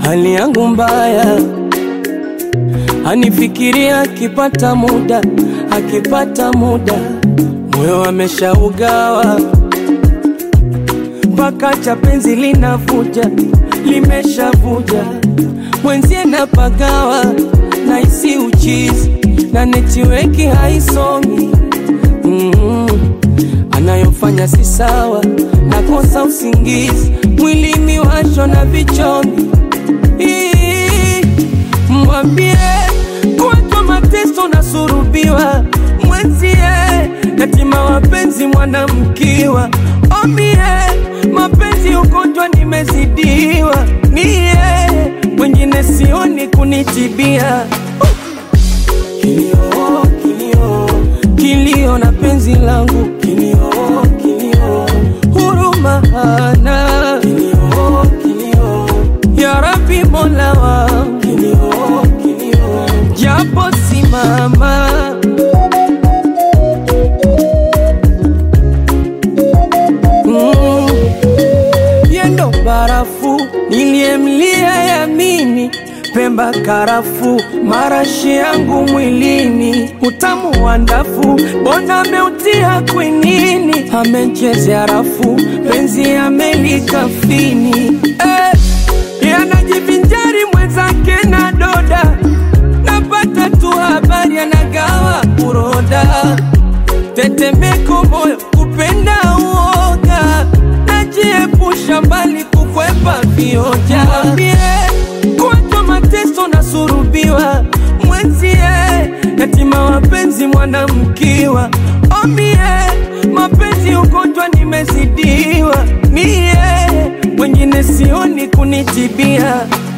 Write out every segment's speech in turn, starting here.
hali yangu mbaya. Anifikiria akipata muda, akipata muda. Moyo ameshaugawa, mpaka cha penzi linavuja, limeshavuja. Mwenzie napagawa, naisi uchizi, na netiweki haisomi. Anayofanya si sawa, nakosa usingizi, mwili miwasho na vichomi. Mwambie kwa mateso na surubiwa, mwenzie yatima wapenzi mwanamkiwa. Omie mapenzi ugonjwa nimezidiwa, nie wengine sioni kunitibia. Kilio, kilio, kilio na penzi langu. Kilio, kilio, huruma hana. Kilio, kilio, ya Rabbi Mola wangu. Kilio, kilio, japo simama. Yendo barafu niliemlia yamini, Pemba karafu, marashi yangu mwilini. Utamu wa ndafu, bona meutia kwinini. Amechezea rafu, penzi amelikafini. Yanajivinjari mwenzake na doda, napata tu habari anagawa kuroda. Tetemeko moyo kupenda uoga, najiepusha mbali kukwepa vioja. Kwa mateso na surubiwa, mwenzie yatima wapenzi mwanamkiwa. Omie mapenzi ugonjwa nimezidiwa, nie wengine sioni kunitibia.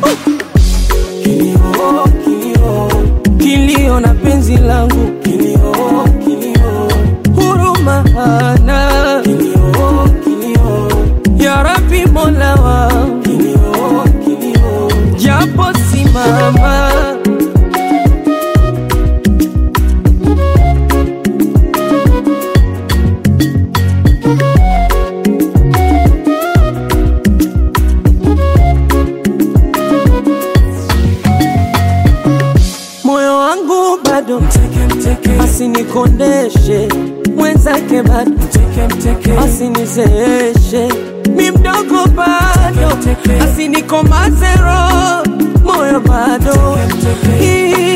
Kilio, kilio, kilio na penzi langu. Kilio, kilio, huruma hana. Kilio, kilio, ya Rabbi Mola wangu. Kilio, kilio, japo simama. Moyo wangu bado mteke mteke, asinikondeshe mwenzake bado mteke mteke, asinizeeshe mi mdogo bado, asinikomaze roho moyo bado mteke mteke.